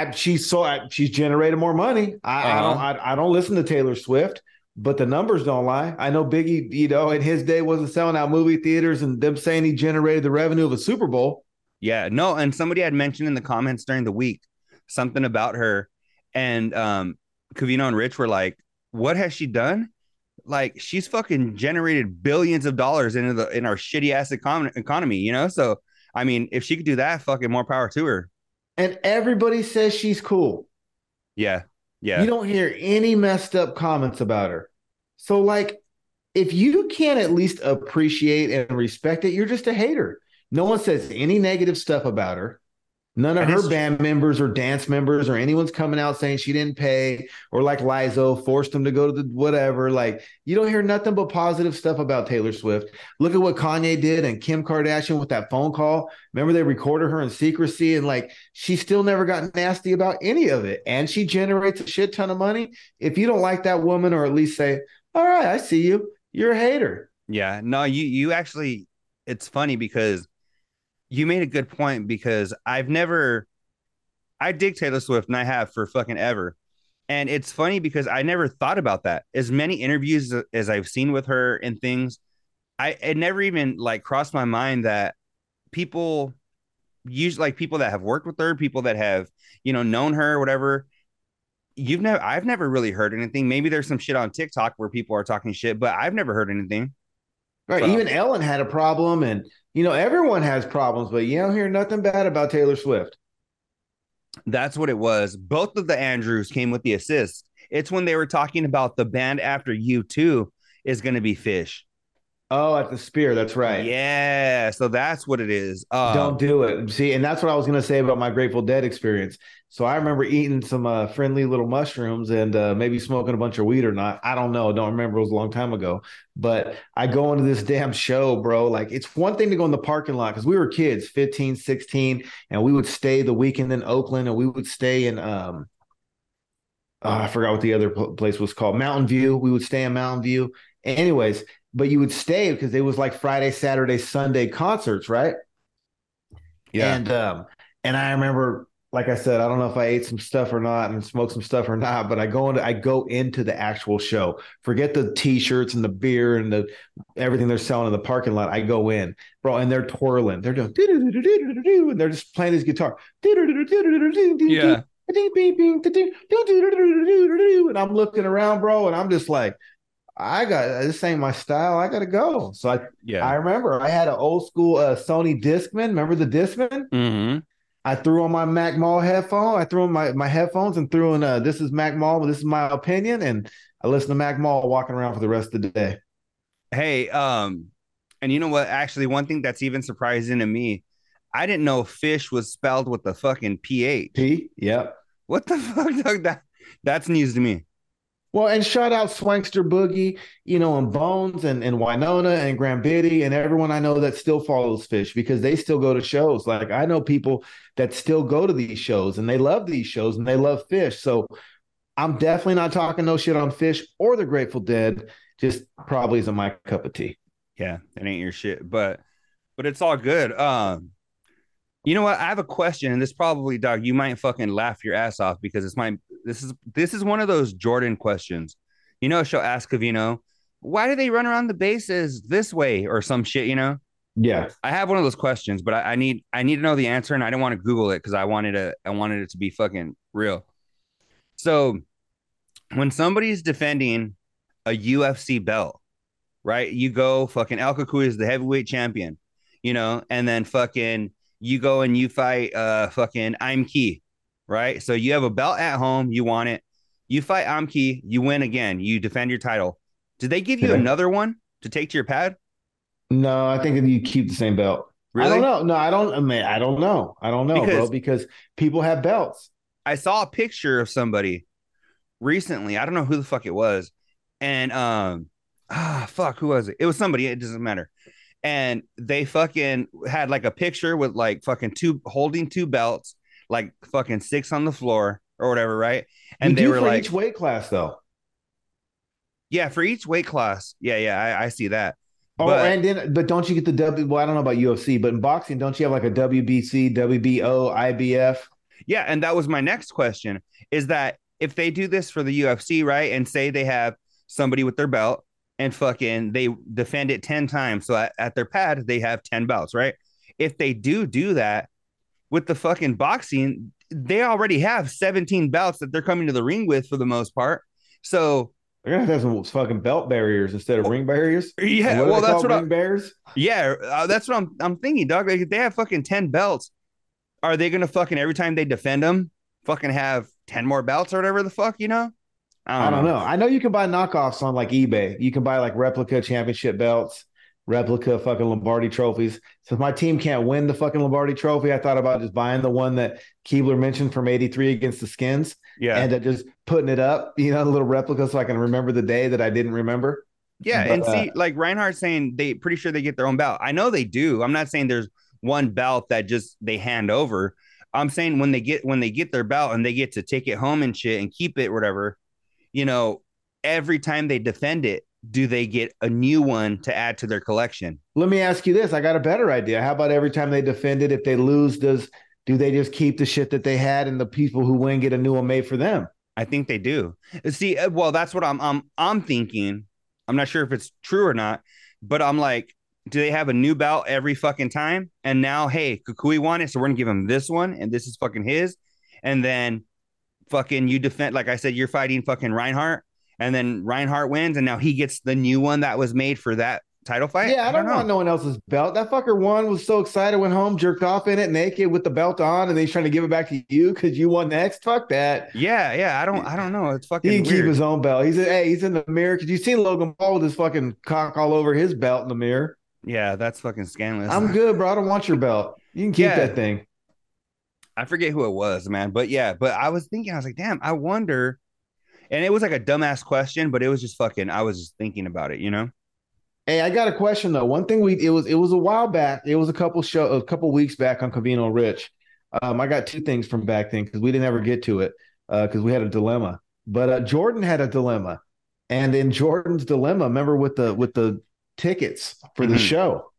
[SPEAKER 1] She's generated more money.
[SPEAKER 2] Uh-huh.
[SPEAKER 1] I don't listen to Taylor Swift, but the numbers don't lie. I know Biggie, you know, in his day wasn't selling out movie theaters and them saying he generated the revenue of a Super Bowl.
[SPEAKER 2] Yeah. No, and somebody had mentioned in the comments during the week something about her. And Cavino and Rich were like, what has she done? Like she's fucking generated billions of dollars in our shitty ass economy, you know? So I mean, if she could do that, fucking more power to her.
[SPEAKER 1] And everybody says she's cool.
[SPEAKER 2] Yeah.
[SPEAKER 1] You
[SPEAKER 2] Yeah.
[SPEAKER 1] don't hear any messed up comments about her. So like if you can't at least appreciate and respect it, you're just a hater. No one says any negative stuff about her. None of
[SPEAKER 2] And
[SPEAKER 1] her
[SPEAKER 2] it's
[SPEAKER 1] band members or dance members or anyone's coming out saying she didn't pay or like Lizzo forced them to go to the whatever. Like you don't hear nothing but positive stuff about Taylor Swift. Look at what Kanye did and Kim Kardashian with that phone call. Remember they recorded her in secrecy and like she still never got nasty about any of it. And she generates a shit ton of money. If you don't like that woman or at least say, all right, I see you. You're a hater.
[SPEAKER 2] yeah, no, you actually, it's funny because you made a good point because I dig Taylor Swift and I have for fucking ever. And it's funny because I never thought about that. As many interviews as I've seen with her and things, it never even like crossed my mind that people use like people that have worked with her, people that have, known her, whatever. I've never really heard anything. Maybe there's some shit on TikTok where people are talking shit, but I've never heard anything.
[SPEAKER 1] Right.
[SPEAKER 2] So
[SPEAKER 1] Even Ellen had a problem and everyone has problems, but you don't hear nothing bad about Taylor Swift.
[SPEAKER 2] that's what it was. Both of the Andrews came with the assist. It's when they were talking about the band after U2 is going to be Fish.
[SPEAKER 1] Oh, at the Spear. That's right.
[SPEAKER 2] Yeah, so that's what it is.
[SPEAKER 1] Don't do it. See, and that's what I was going to say about my Grateful Dead experience. So I remember eating some friendly little mushrooms and maybe smoking a bunch of weed or not. I don't know. Don't remember. It was a long time ago. But I go into this damn show, bro. Like it's one thing to go in the parking lot because we were kids, 15, 16, and we would stay the weekend in Oakland and we would stay in I forgot what the other place was called. Mountain View. We would stay in Mountain View. Anyways, but you would stay because it was like Friday, Saturday, Sunday concerts, right?
[SPEAKER 2] Yeah.
[SPEAKER 1] And I remember, like I said, I don't know if I ate some stuff or not and smoked some stuff or not, but I go into the actual show. Forget the t-shirts and the beer and the everything they're selling in the parking lot. I go in, bro, and they're twirling. They're doing and they're just playing this guitar.
[SPEAKER 2] Yeah.
[SPEAKER 1] And I'm looking around, bro, and I'm just like, this ain't my style. I gotta go. So I
[SPEAKER 2] Yeah.
[SPEAKER 1] remember I had an old school Sony Discman. Remember the Discman?
[SPEAKER 2] Mm-hmm.
[SPEAKER 1] I threw on my Mac Mall headphone. I threw on my headphones and threw in this is Mac Mall, but this is my opinion. And I listened to Mac Mall walking around for the rest of the day.
[SPEAKER 2] Hey, and you know what? Actually, one thing that's even surprising to me, I didn't know fish was spelled with the fucking PH.
[SPEAKER 1] Yep.
[SPEAKER 2] What the fuck, Doug? That's news to me.
[SPEAKER 1] Well, and shout out Swankster Boogie, and Bones and Winona and Graham Biddy and everyone I know that still follows Fish because they still go to shows. Like I know people that still go to these shows and they love these shows and they love Fish. So I'm definitely not talking no shit on Fish or the Grateful Dead. Just probably isn't my cup of tea.
[SPEAKER 2] Yeah, it ain't your shit, but it's all good. You know what? I have a question, and this probably, Doug, you might fucking laugh your ass off because this is one of those Jordan questions. She'll ask Cavino, why do they run around the bases this way or some shit,
[SPEAKER 1] Yeah.
[SPEAKER 2] I have one of those questions, but I need to know the answer, and I didn't want to Google it because I wanted it to be fucking real. So when somebody's defending a UFC belt, right? You go fucking El Cucuy is the heavyweight champion, and then fucking you go and you fight fucking I'm Key, right? So you have a belt at home, you want it. You fight I'm Key, you win again, you defend your title. Did they give you
[SPEAKER 1] Yeah.
[SPEAKER 2] another one to take to your pad?
[SPEAKER 1] No, I think that you keep the same belt. I don't
[SPEAKER 2] Really?
[SPEAKER 1] know. No, I don't. I mean, I don't know. I don't know, bro,
[SPEAKER 2] Because
[SPEAKER 1] because people have belts.
[SPEAKER 2] I saw a picture of somebody recently. I don't know who the fuck it was. And fuck, who was it? It was somebody, it doesn't matter. And they fucking had like a picture with like fucking holding two belts, like fucking six on the floor or whatever, right?
[SPEAKER 1] You
[SPEAKER 2] And they
[SPEAKER 1] do
[SPEAKER 2] were
[SPEAKER 1] for
[SPEAKER 2] like,
[SPEAKER 1] each weight class, though.
[SPEAKER 2] yeah, for each weight class. Yeah, yeah, I see that.
[SPEAKER 1] Oh,
[SPEAKER 2] But
[SPEAKER 1] but don't you get the W? Well, I don't know about UFC, but in boxing, don't you have like a WBC, WBO, IBF?
[SPEAKER 2] yeah, and that was my next question is that if they do this for the UFC, right? And say they have somebody with their belt and fucking they defend it 10 times. So at their pad, they have 10 belts, right? If they do that with the fucking boxing, they already have 17 belts that they're coming to the ring with for the most part. So
[SPEAKER 1] They're gonna have some fucking belt barriers instead of ring barriers. And
[SPEAKER 2] yeah,
[SPEAKER 1] what do
[SPEAKER 2] well,
[SPEAKER 1] they
[SPEAKER 2] that's
[SPEAKER 1] call
[SPEAKER 2] what
[SPEAKER 1] ring barriers?
[SPEAKER 2] yeah, that's what I'm thinking, dog. Like if they have fucking 10 belts, are they gonna fucking every time they defend them, fucking have 10 more belts or whatever the fuck, I
[SPEAKER 1] I
[SPEAKER 2] don't
[SPEAKER 1] don't
[SPEAKER 2] know.
[SPEAKER 1] know. I know you can buy knockoffs on like eBay. You can buy like replica championship belts. replica fucking Lombardi trophies. Since my team can't win the fucking Lombardi trophy, I thought about just buying the one that Keebler mentioned from '83 against the Skins,
[SPEAKER 2] Yeah.
[SPEAKER 1] and just putting it up, a little replica, so I can remember the day that I didn't remember.
[SPEAKER 2] Yeah,
[SPEAKER 1] But
[SPEAKER 2] and see, like Reinhardt saying they pretty sure they get their own belt. I know they do. I'm not saying there's one belt that just they hand over. I'm saying when they get their belt and they get to take it home and shit and keep it, whatever, you know, every time they defend it, do they get a new one to add to their collection?
[SPEAKER 1] let me ask you this: I got a better idea. How about every time they defend it, if they lose, do they just keep the shit that they had, and the people who win get a new one made for them?
[SPEAKER 2] I think they do. See, well, that's what I'm thinking. I'm not sure if it's true or not, but I'm like, do they have a new belt every fucking time? And now, hey, Kukui won it, so we're gonna give him this one, and this is fucking his. And then fucking you defend, like I said, you're fighting fucking Reinhardt, and then Reinhardt wins, and now he gets the new one that was made for that title fight.
[SPEAKER 1] Yeah, I
[SPEAKER 2] I don't
[SPEAKER 1] don't
[SPEAKER 2] know.
[SPEAKER 1] want no one else's belt. That fucker won, was so excited, went home, jerked off in it naked with the belt on, and then he's trying to give it back to you because you won next. Fuck that.
[SPEAKER 2] Yeah, yeah, I don't know. It's
[SPEAKER 1] He
[SPEAKER 2] fucking
[SPEAKER 1] can keep
[SPEAKER 2] weird.
[SPEAKER 1] his own belt. He's in the mirror. Cause you seen Logan Paul with his fucking cock all over his belt in the mirror.
[SPEAKER 2] Yeah, that's fucking scandalous.
[SPEAKER 1] I'm good, bro. I don't want your belt. You can keep
[SPEAKER 2] Yeah,
[SPEAKER 1] that thing.
[SPEAKER 2] I forget who it was, man. But yeah, but I was thinking, I was like, damn, I wonder. And it was like a dumbass question, but it was just fucking. I was just thinking about it.
[SPEAKER 1] Hey, I got a question though. One thing it was a while back. It was a couple weeks back on Cavino Rich. I got two things from back then because we didn't ever get to it because we had a dilemma. But Jordan had a dilemma, and in Jordan's dilemma, remember with the tickets for the
[SPEAKER 2] Mhm.
[SPEAKER 1] show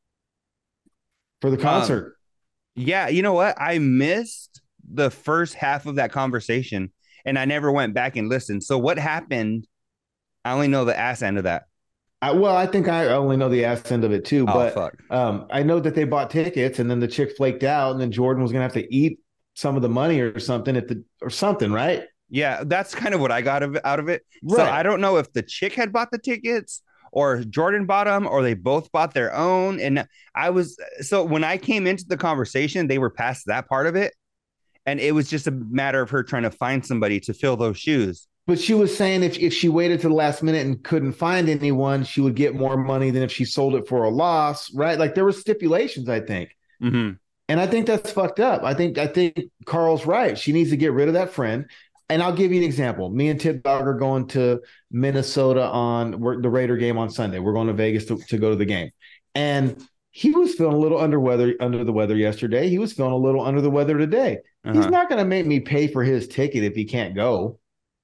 [SPEAKER 1] for the
[SPEAKER 2] Um,
[SPEAKER 1] concert.
[SPEAKER 2] yeah, you know what? I missed the first half of that conversation, and I never went back and listened. So what happened? I only know the ass end of that.
[SPEAKER 1] I think I only know the ass end of it too,
[SPEAKER 2] Oh
[SPEAKER 1] but
[SPEAKER 2] fuck.
[SPEAKER 1] I know that they bought tickets, and then the chick flaked out, and then Jordan was gonna have to eat some of the money or something or something, right?
[SPEAKER 2] Yeah, that's kind of what I got out of it. So
[SPEAKER 1] Right.
[SPEAKER 2] I don't know if the chick had bought the tickets or Jordan bought them or they both bought their own. And I was so when I came into the conversation, they were past that part of it. And it was just a matter of her trying to find somebody to fill those shoes.
[SPEAKER 1] But she was saying if she waited to the last minute and couldn't find anyone, she would get more money than if she sold it for a loss, right? Like there were stipulations, I think.
[SPEAKER 2] Mm-hmm.
[SPEAKER 1] And I think that's fucked up. I think Carl's right. She needs to get rid of that friend. And I'll give you an example. Me and Tip Dog are going to Minnesota on the Raider game on Sunday. We're going to Vegas to go to the game. And he was feeling a little under the weather yesterday. He was feeling a little under the weather today. He's
[SPEAKER 2] Uh-huh.
[SPEAKER 1] not going to make me pay for his ticket if he can't go.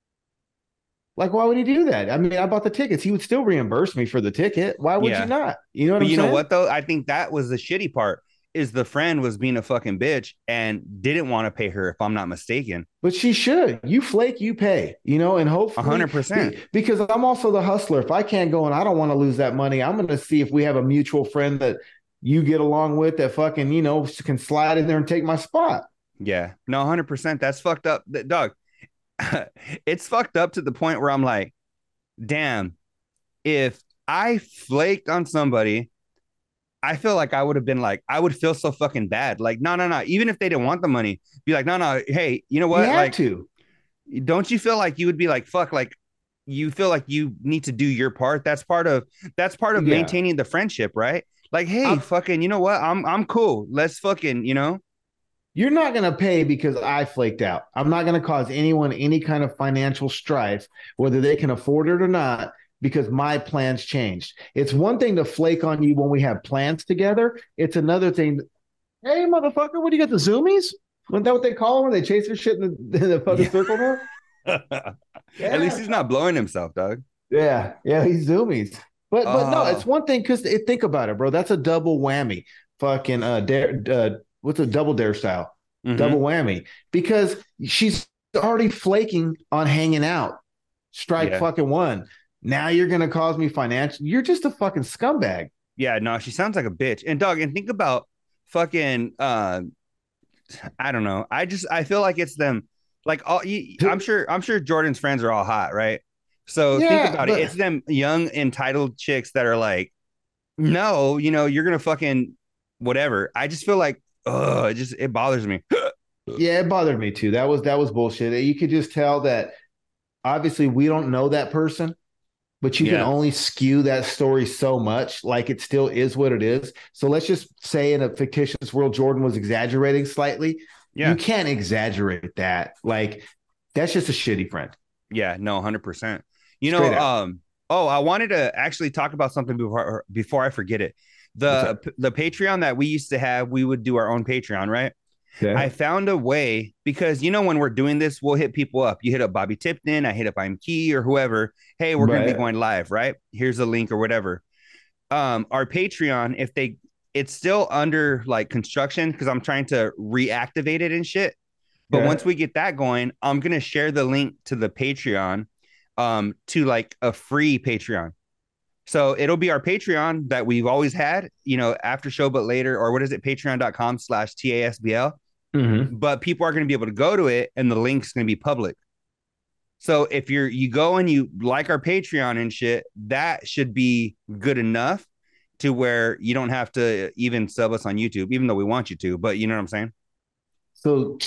[SPEAKER 1] Like, why would he do that? I mean, I bought the tickets. He would still reimburse me for the ticket. Why would you
[SPEAKER 2] Yeah.
[SPEAKER 1] not? You know what
[SPEAKER 2] But
[SPEAKER 1] I'm
[SPEAKER 2] you know
[SPEAKER 1] saying?
[SPEAKER 2] what though? I think that was the shitty part is the friend was being a fucking bitch and didn't want to pay her, if I'm not mistaken.
[SPEAKER 1] But she should. You flake, you pay, and
[SPEAKER 2] A
[SPEAKER 1] hopefully,
[SPEAKER 2] hundred percent.
[SPEAKER 1] because I'm also the hustler. If I can't go and I don't want to lose that money, I'm going to see if we have a mutual friend that you get along with that fucking, can slide in there and take my spot.
[SPEAKER 2] Yeah. No, 100%. That's fucked up. Dog, it's fucked up to the point where I'm like, damn, if I flaked on somebody, I feel like I would have been like, I would feel so fucking bad. Like, no, no, no. Even if they didn't want the money, be like, no, no. Hey, you know
[SPEAKER 1] You
[SPEAKER 2] what?
[SPEAKER 1] have
[SPEAKER 2] Like,
[SPEAKER 1] to.
[SPEAKER 2] don't you feel like you would be like, fuck, like you feel like you need to do your part? That's part of
[SPEAKER 1] Yeah.
[SPEAKER 2] maintaining the friendship, right? Like, hey,
[SPEAKER 1] I'm,
[SPEAKER 2] fucking, you know what? I'm cool. Let's fucking.
[SPEAKER 1] you're not going to pay because I flaked out. I'm not going to cause anyone any kind of financial strife, whether they can afford it or not, because my plans changed. It's one thing to flake on you when we have plans together. It's another thing. Hey, motherfucker, what do you got? The zoomies? Isn't that what they call them when they chase their shit in the fucking
[SPEAKER 2] Yeah.
[SPEAKER 1] circle now?
[SPEAKER 2] At least
[SPEAKER 1] Yeah,
[SPEAKER 2] he's not blowing himself, dog.
[SPEAKER 1] yeah, he's zoomies. But no, it's
[SPEAKER 2] Oh,
[SPEAKER 1] one thing because think about it, bro. That's a double whammy. Fucking dare, what's a double dare style? Double
[SPEAKER 2] mm-hmm.
[SPEAKER 1] whammy because she's already flaking on hanging out. Strike
[SPEAKER 2] Yeah.
[SPEAKER 1] fucking one. Now you're gonna cause me financial. You're just a fucking scumbag.
[SPEAKER 2] Yeah, no, she sounds like a bitch. And dog, and think about fucking I don't know. I feel like it's them like I'm sure Jordan's friends are all hot, right? So think
[SPEAKER 1] Yeah,
[SPEAKER 2] about it. It's
[SPEAKER 1] but
[SPEAKER 2] them young entitled chicks that are like, no, you're gonna fucking whatever. I just feel like it bothers me.
[SPEAKER 1] yeah, it bothered me too. That was bullshit. You could just tell that obviously we don't know that person. but you can
[SPEAKER 2] Yeah.
[SPEAKER 1] only skew that story so much. Like it still is what it is. So let's just say in a fictitious world, Jordan was exaggerating slightly. You
[SPEAKER 2] Yeah.
[SPEAKER 1] can't exaggerate that. Like that's just a shitty friend.
[SPEAKER 2] Yeah. No, 100%. You know,
[SPEAKER 1] Straight out.
[SPEAKER 2] oh, I wanted to actually talk about something before I forget it.
[SPEAKER 1] What's up?
[SPEAKER 2] The Patreon that we used to have, we would do our own Patreon, right? I
[SPEAKER 1] Okay.
[SPEAKER 2] found a way because when we're doing this, we'll hit people up. You hit up Bobby Tipton, I hit up I'm Key or whoever. Hey, we're gonna be
[SPEAKER 1] Right.
[SPEAKER 2] going live, right? Here's a link or whatever. Our Patreon, if they it's still under like construction because I'm trying to reactivate it and shit. But once
[SPEAKER 1] Okay.
[SPEAKER 2] we get that going, I'm gonna share the link to the Patreon to like a free Patreon. So it'll be our Patreon that we've always had, after show but later, or what is it, patreon.com/TASBL.
[SPEAKER 1] Mm-hmm.
[SPEAKER 2] But people are going to be able to go to it and the link's going to be public. So if you go and you like our Patreon and shit, that should be good enough to where you don't have to even sub us on YouTube, even though we want you to. But you know what I'm saying?
[SPEAKER 1] So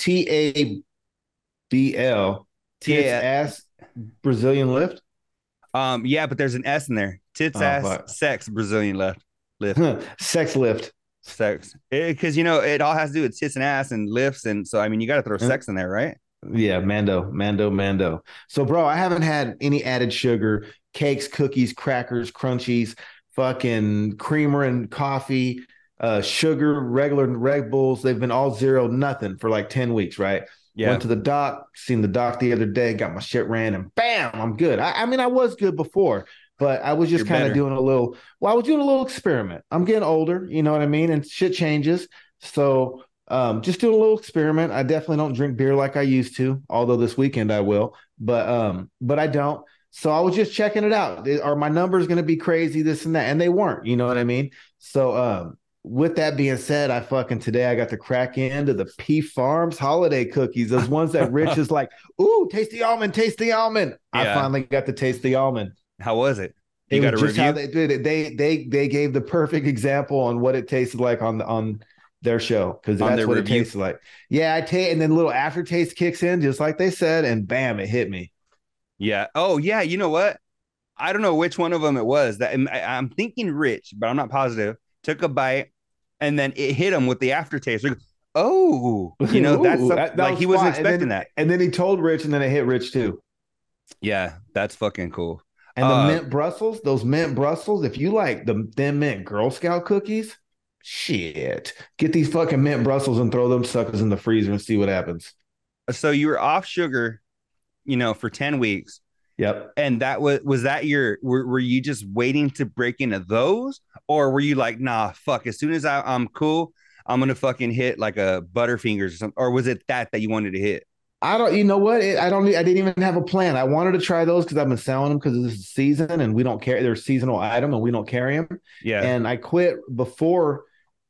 [SPEAKER 1] TABL, tits
[SPEAKER 2] Yeah,
[SPEAKER 1] ass Brazilian lift.
[SPEAKER 2] yeah, but there's an S in there. Tits
[SPEAKER 1] Oh
[SPEAKER 2] ass
[SPEAKER 1] fuck.
[SPEAKER 2] sex Brazilian lift
[SPEAKER 1] Sex lift.
[SPEAKER 2] sex because it all has to do with tits and ass and lifts, and so I mean you got to throw sex in there, right?
[SPEAKER 1] Yeah, Mando. So, bro, I haven't had any added sugar, cakes, cookies, crackers, crunchies, fucking creamer and coffee, sugar, regular Red Bulls. They've been all zero, nothing for like 10 weeks, right?
[SPEAKER 2] Yeah,
[SPEAKER 1] Went to the doc, seen the doc the other day, got my shit ran, and bam, I'm good. I mean, I was good before, but I was
[SPEAKER 2] you're
[SPEAKER 1] just kind of
[SPEAKER 2] better.
[SPEAKER 1] doing I was doing a little experiment. I'm getting older, you know what I mean? And shit changes. So, just doing a little experiment. I definitely don't drink beer like I used to, although this weekend I will, but I don't. So I was just checking it out. Are my numbers going to be crazy, this and that? And they weren't, you know what I mean? So, with that being said, I fucking today I got the crack into the P Farms holiday cookies, those ones that Rich is like, ooh, taste the almond, taste the almond. I
[SPEAKER 2] Yeah.
[SPEAKER 1] finally got to taste the almond.
[SPEAKER 2] How was it? You
[SPEAKER 1] It
[SPEAKER 2] got
[SPEAKER 1] was
[SPEAKER 2] a
[SPEAKER 1] just how
[SPEAKER 2] review
[SPEAKER 1] they did it. They gave the perfect example on what it tasted like on their show because
[SPEAKER 2] on
[SPEAKER 1] that's
[SPEAKER 2] their
[SPEAKER 1] what it
[SPEAKER 2] review?
[SPEAKER 1] tasted like. Yeah, I take and then a little aftertaste kicks in just like they said, and bam, it hit me.
[SPEAKER 2] Yeah. Oh, yeah. You know what? I don't know which one of them it was. I'm thinking Rich, but I'm not positive. Took a bite, and then it hit him with the aftertaste. Like, oh, that's
[SPEAKER 1] Ooh,
[SPEAKER 2] something
[SPEAKER 1] that
[SPEAKER 2] like
[SPEAKER 1] was
[SPEAKER 2] he wasn't
[SPEAKER 1] spot.
[SPEAKER 2] expecting that.
[SPEAKER 1] And then he told Rich, and then it hit Rich too.
[SPEAKER 2] Yeah, that's fucking cool.
[SPEAKER 1] And the mint Brussels, those mint Brussels, if you like the thin mint Girl Scout cookies, shit, get these fucking mint Brussels and throw them suckers in the freezer and see what happens.
[SPEAKER 2] So you were off sugar, for 10 weeks.
[SPEAKER 1] Yep.
[SPEAKER 2] And that was that were you just waiting to break into those? Or were you like, nah, fuck, as soon as I'm cool, I'm gonna fucking hit like a Butterfingers or something? Or was it that you wanted to hit?
[SPEAKER 1] I don't, you know what? I didn't even have a plan. I wanted to try those because I've been selling them because this is season and we don't carry, they're a seasonal item and we don't carry them.
[SPEAKER 2] Yeah.
[SPEAKER 1] And I quit before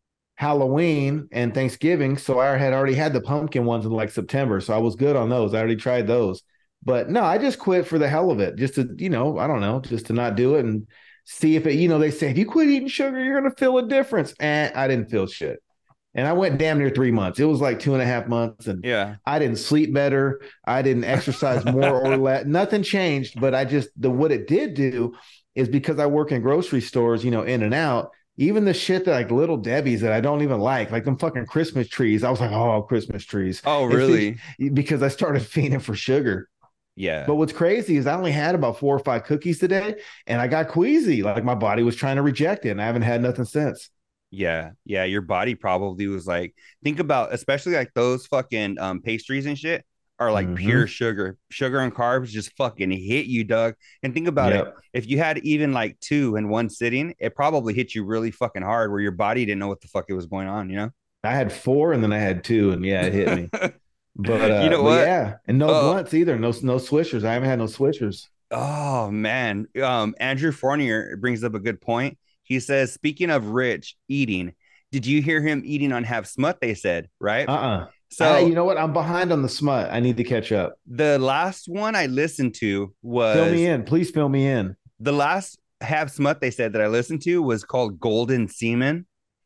[SPEAKER 1] Halloween and Thanksgiving. So I had already had the pumpkin ones in like September. So I was good on those. I already tried those. But no, I just quit for the hell of it, just to, I don't know, just to not do it and see if it, they say, if you quit eating sugar, you're going to feel a difference. And I didn't feel shit. And I went damn near 3 months. It was like 2.5 months, and
[SPEAKER 2] Yeah.
[SPEAKER 1] I didn't sleep better. I didn't exercise more or less. Nothing changed, but what it did do is because I work in grocery stores, in and out. Even the shit that like Little Debbie's that I don't even like them fucking Christmas trees. I was like, oh, Christmas trees.
[SPEAKER 2] Oh,
[SPEAKER 1] It's
[SPEAKER 2] really?
[SPEAKER 1] because I started feeding for sugar.
[SPEAKER 2] Yeah.
[SPEAKER 1] But what's crazy is I only had about 4 or 5 cookies today, and I got queasy. Like my body was trying to reject it, and I haven't had nothing since.
[SPEAKER 2] Yeah. Yeah. Your body probably was like, think about, especially like those fucking pastries and shit are like pure
[SPEAKER 1] Mm-hmm.
[SPEAKER 2] sugar. Sugar and carbs just fucking hit you, Doug. And think about it.
[SPEAKER 1] Yep.
[SPEAKER 2] If you had even like two in one sitting, it probably hit you really fucking hard where your body didn't know what the fuck it was going on,
[SPEAKER 1] I had 4 and then I had 2, and yeah, it hit me. But
[SPEAKER 2] You know
[SPEAKER 1] but
[SPEAKER 2] what?
[SPEAKER 1] yeah, and no
[SPEAKER 2] Uh
[SPEAKER 1] blunts either. No swishers. I haven't had no swishers.
[SPEAKER 2] oh man. Andrew Fournier brings up a good point. He says, speaking of Rich eating, did you hear him eating on Have Smut? They said, right?
[SPEAKER 1] You
[SPEAKER 2] So
[SPEAKER 1] know what? I'm behind on the smut. I need to catch up.
[SPEAKER 2] the last one I listened to
[SPEAKER 1] Fill me
[SPEAKER 2] was
[SPEAKER 1] in. Please fill me in.
[SPEAKER 2] the last Have Smut they said that I listened to was called Golden Semen.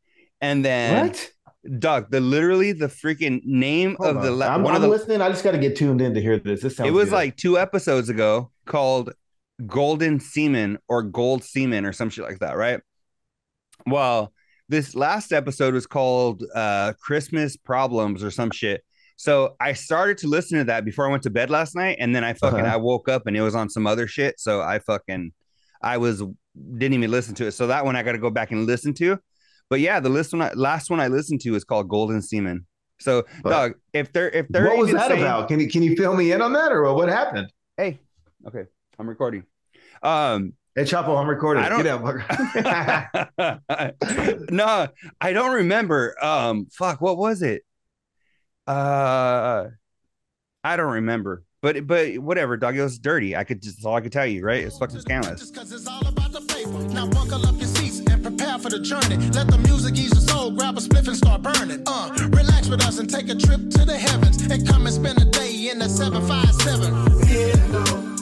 [SPEAKER 2] And then
[SPEAKER 1] What?
[SPEAKER 2] Doug, the freaking name
[SPEAKER 1] Hold
[SPEAKER 2] of
[SPEAKER 1] on. I'm
[SPEAKER 2] one of
[SPEAKER 1] I'm
[SPEAKER 2] the
[SPEAKER 1] listening. I just got to get tuned in to hear this. This
[SPEAKER 2] it
[SPEAKER 1] sounds
[SPEAKER 2] was
[SPEAKER 1] good.
[SPEAKER 2] like 2 episodes ago called golden semen or gold semen or some shit like that, right? Well, this last episode was called Christmas Problems or some shit. So I started to listen to that before I went to bed last night, and then I woke up and it was on some other shit. So I was didn't even listen to it. So that one I got to go back and listen to. But yeah, the last one I listened to is called Golden Semen. So,
[SPEAKER 1] But
[SPEAKER 2] dog, if they're
[SPEAKER 1] what was
[SPEAKER 2] even
[SPEAKER 1] that
[SPEAKER 2] saying,
[SPEAKER 1] about? Can you fill me in on that, or what happened?
[SPEAKER 2] hey, okay, I'm recording. Um,
[SPEAKER 1] Hey, Chapo, I'm recording.
[SPEAKER 2] I don't.
[SPEAKER 1] Get out.
[SPEAKER 2] No, I don't remember. Fuck, what was it? Uh, I don't remember. But whatever, dog. It was dirty. That's all I could tell you, right? It's fucking scandalous.
[SPEAKER 3] It's all about the paper. Now buckle up your seats and prepare for the journey. Let the music ease your soul. Grab a spliff and start burning. Relax with us and take a trip to the heavens and come and spend a day in the 757.